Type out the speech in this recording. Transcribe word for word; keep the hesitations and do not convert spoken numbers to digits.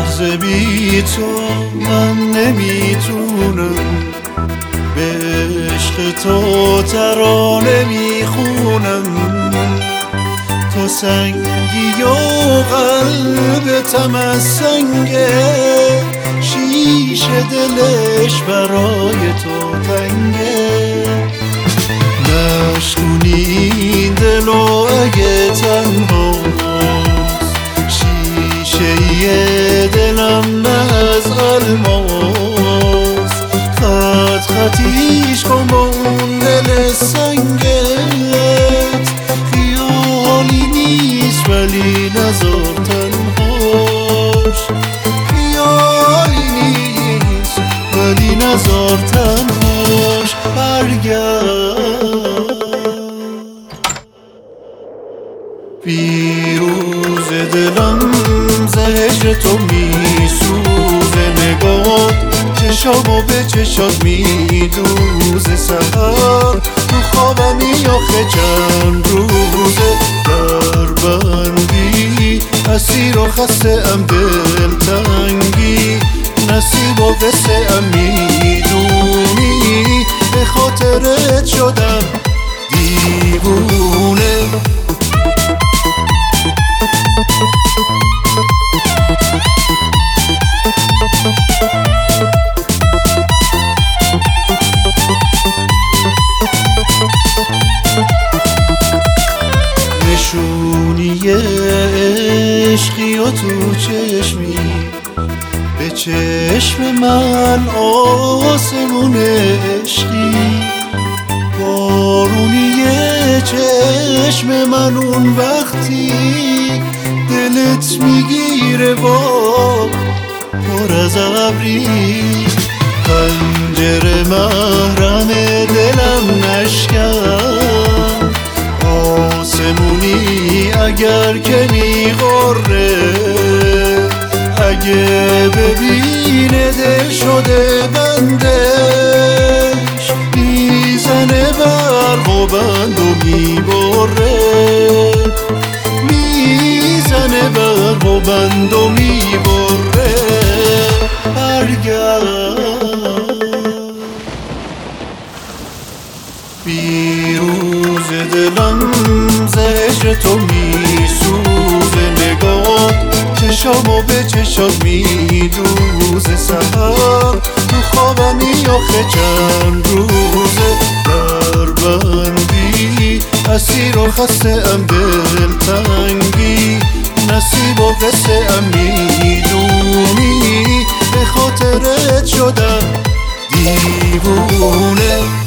لحظه بی تو من نمیتونم، به عشق تو ترانه میخونم. تو سنگی و قلبتم از سنگه، شیشه دلش برای تو تنگه. نشکنی این دل و اگه تنهاست، شیشه دلم از الماس. خط خطیش کن با اون دل سنگت، خیالی نیست ولی نذار تنهاش. خیالی نیست ولی نذار تنهاش. برگرد بیروز دلم ز هجر تو میسوزه، نگاه چشامو به چشات میدوزه. سحر تو خوابمی آخه چند روزه، در بندی اسیر و خسته ام دلتنگی. نصیب و قصه ام میدونی، به خاطرت شدم دیوونه. نشونی عشقی و تو چشمی، به چشم من آسمون عشقی. بارونی چشم من اون وقتی دلت میگیره با پر از ابری. پنجره محرم دلم نشکن، آسمونی اگر که میغره. اگه ببینه دل شده بندش، میزنه برق و بند و میبره. میزنه برق و بند و میبره. برگرد بیروز دلم ز هجر تو میسوزه، نگاه چشامو به چشات میدوزه. سحر تو خوابمی آخه چند روزه، در بندی اسیر و خسته ام دلتنگی. نصیب و قصه ام میدونی، به خاطرت شدم دیوونه.